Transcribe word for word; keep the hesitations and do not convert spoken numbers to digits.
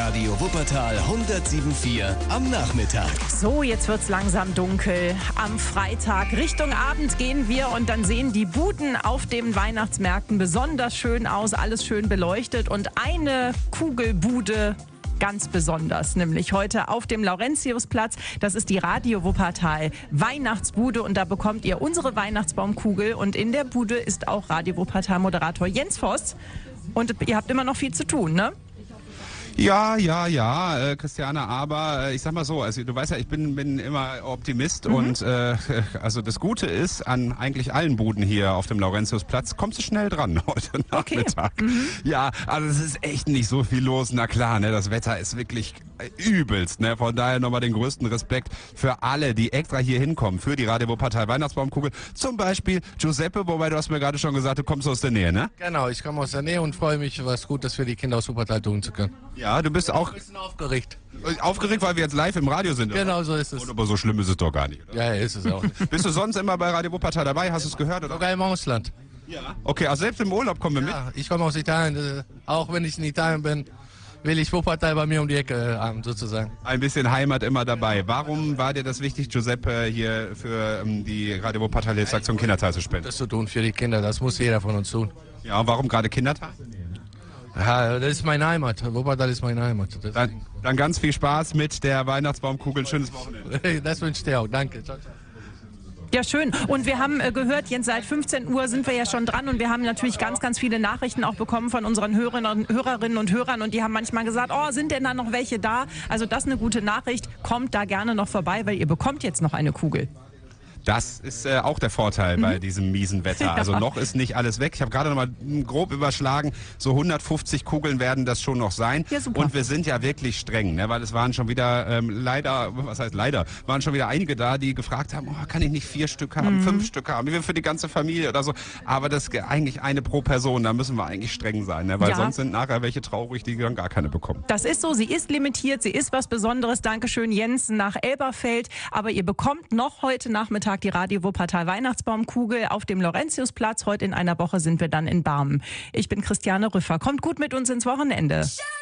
Radio Wuppertal hundertsieben Komma vier am Nachmittag. So, jetzt wird's langsam dunkel. Am Freitag Richtung Abend gehen wir und dann sehen die Buden auf den Weihnachtsmärkten besonders schön aus, alles schön beleuchtet und eine Kugelbude ganz besonders, nämlich heute auf dem Laurentiusplatz. Das ist die Radio Wuppertal Weihnachtsbude und da bekommt ihr unsere Weihnachtsbaumkugel und in der Bude ist auch Radio Wuppertal Moderator Jens Voss und ihr habt immer noch viel zu tun, ne? Ja, ja, ja, äh, Christiane, aber äh, ich sag mal so, also du weißt ja, ich bin, bin immer Optimist mhm. und äh, also das Gute ist, an eigentlich allen Buden hier auf dem Laurentiusplatz kommst du schnell dran heute Nachmittag. Okay. Mhm. Ja, also es ist echt nicht so viel los, na klar, ne, das Wetter ist wirklich übelst, ne, von daher nochmal den größten Respekt für alle, die extra hier hinkommen, für die Radio Wuppertal Weihnachtsbaumkugel, zum Beispiel Giuseppe, wobei du hast mir gerade schon gesagt, du kommst aus der Nähe, ne? Genau, ich komme aus der Nähe und freue mich, was Gutes für die Kinder aus Wuppertal tun zu können. Ja, du bist auch ein bisschen aufgeregt. Aufgeregt, weil wir jetzt live im Radio sind. Oder? Genau, so ist es. Und aber so schlimm ist es doch gar nicht, oder? Ja, ist es auch nicht. Bist du sonst immer bei Radio Wuppertal dabei? Hast du es gehört, oder? Sogar im Ausland. Ja. Okay, also selbst im Urlaub kommen wir mit? Ja, ich komme aus Italien. Auch wenn ich in Italien bin, will ich Wuppertal bei mir um die Ecke haben, sozusagen. Ein bisschen Heimat immer dabei. Warum war dir das wichtig, Giuseppe, hier für ähm, die Radio Wuppertal Hilfsaktion Kindertag zu spenden? Das zu tun für die Kinder, das muss jeder von uns tun. Ja, und warum gerade Kindertag? Ja, das ist meine Heimat. Wuppertal ist meine Heimat. Dann, dann ganz viel Spaß mit der Weihnachtsbaumkugel. Schönes Wochenende. Das wünsche ich dir auch. Danke. Ciao, ciao. Ja, schön. Und wir haben äh, gehört, Jens, seit fünfzehn Uhr sind wir ja schon dran und wir haben natürlich ganz, ganz viele Nachrichten auch bekommen von unseren Hörerinnen, Hörerinnen und Hörern und die haben manchmal gesagt, oh, sind denn da noch welche da? Also das ist eine gute Nachricht. Kommt da gerne noch vorbei, weil ihr bekommt jetzt noch eine Kugel. Das ist äh, auch der Vorteil mhm. bei diesem miesen Wetter. Also ja. noch ist nicht alles weg. Ich habe gerade noch mal grob überschlagen, so hundertfünfzig Kugeln werden das schon noch sein. Ja, super. Und wir sind ja wirklich streng, ne? Weil es waren schon wieder ähm, leider, was heißt leider, waren schon wieder einige da, die gefragt haben, oh, kann ich nicht vier Stück haben, mhm. fünf Stück haben, für die ganze Familie oder so. Aber das ist eigentlich eine pro Person, da müssen wir eigentlich streng sein, ne? Weil ja. sonst sind nachher welche traurig, die dann gar keine bekommen. Das ist so, sie ist limitiert, sie ist was Besonderes. Dankeschön, Jens, nach Elberfeld. Aber ihr bekommt noch heute Nachmittag die Radio Wuppertal Weihnachtsbaumkugel auf dem Laurentiusplatz. Heute in einer Woche sind wir dann in Barmen. Ich bin Christiane Rüffer. Kommt gut mit uns ins Wochenende.